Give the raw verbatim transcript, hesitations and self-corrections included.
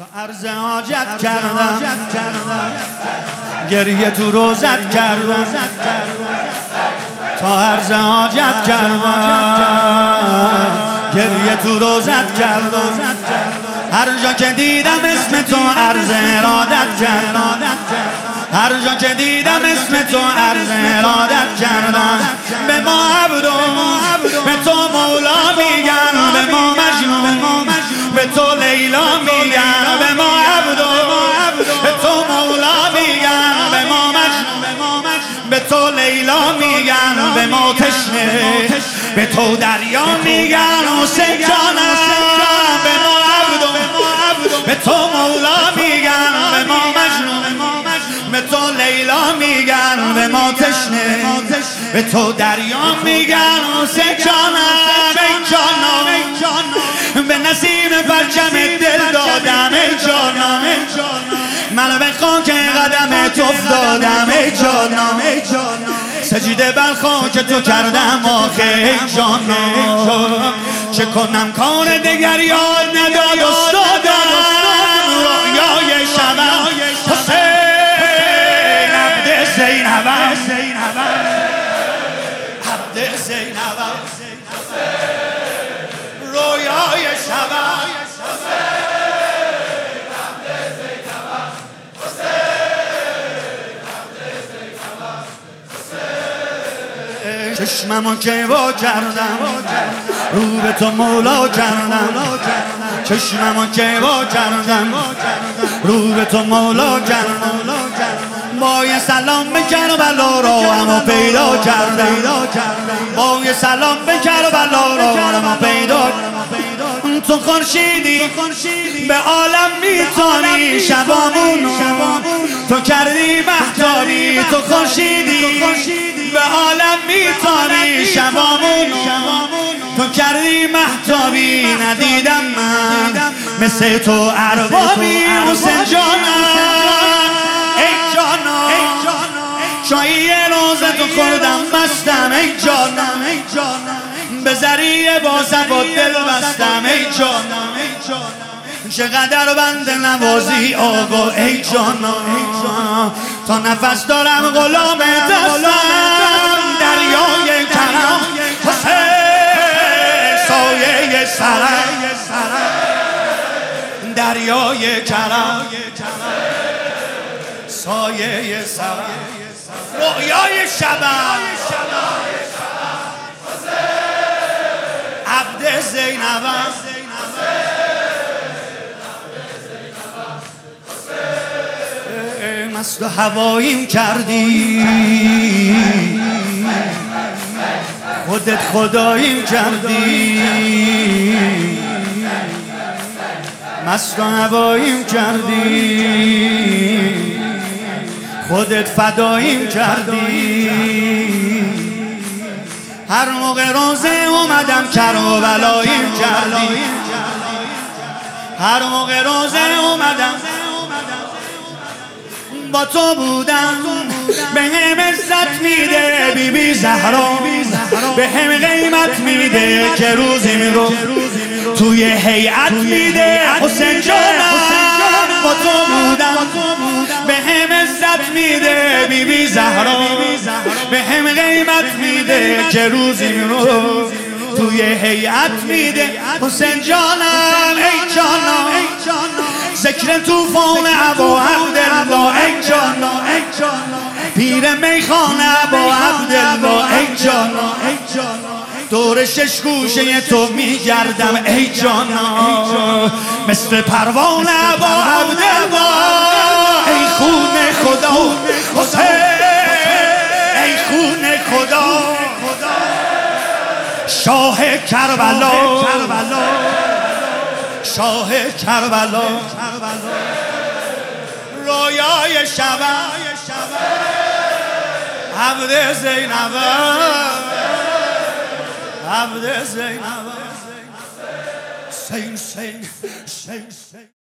تا عرض حاجت کردم، گریه تو روزت کردم، تا عرض حاجت کردم، گریه تو روزت کردم. هر جا که دیدم اسم تو عرض ارادت کردم، هر جا که دیدم اسم تو عرض ارادت کردم. به ما عبدو، به تو مولا میگن، به ما مجنون، به تو لیلا میگن. به ما عبدو، به تو مولا میگن، به ما مجنون، به تو لیلا میگن. به ما تشنه، به تو دریا میگن. حسین جانم به ما عبدو، به تو مولا میگن، به ما مجنون، به تو لیلا میگن. به ما تشنه، به تو دریا میگن. حسین جانم ای جانم، به نسیم پرچم دل دادم ای جانم، من به خاک قدمت افتادم ای جانم، سجده بر خاک تو کردم آخه ای جانم. چه کنم کار دگر یاد نداد استادم، رویای شبم حسین عبد زینبم، عبد زینبم، رویای شبم چشممو که وا کردم، رو به تو مولا کردم. چشممو که وا کردم، رو به تو مولا کردم. با یه سلام به کربلا راهمو پیدا کردم، با یه سلام به کربلا راهمو پیدا کردم. تو خورشیدی به عالم میتانی شبامونو، تو کردی مهتابی. تو خورشیدی به عالم میتانی شبامونو، تو کردی مهتابی. ندیدم من مثل تو اربابی. حسین جانم ای جانم، شایی روزه تو خوردم بستم ای جانم، به ذریعه با صفات دل بستم ای جانم. چقدر بند نوازی آقا ای جانم، تا نفس دارم غلام دستم. دریای کرم حسین سایه سرم، دریای کرم سایه سرم، رویای شبم عبد زینبم. مست و هواییم کردی، خودت خداییم کردی. مست و هواییم کردی، خودت فداییم کردی. هر موقع روزه اومدم کربلاییم کردی، هر موقع روزه اومدم با تو بودم. به هم عزت میده بی بی زهرا، به هم قیمت میده که روزی میرو توی هیئت میده. حسین جانم با تو بودم، به هم عزت میده بی بی زهرا، به هم قیمت میده که روزی میرو توی هیئت میده. حسین جانم ای جانم، ذکر توفان ابا عبدالله ای جانم، پیر میخانه ابا عبدالله ای جانم. دور شش گوشه تو میگردم ای جانم، مثل پروانه ابا عبدالله. ای خون خدا حسین، ای خون خدا شاه کربلا، شاه کربلا. رویای شبم عبد زینبم، عبد زینبم. سین سین سین سین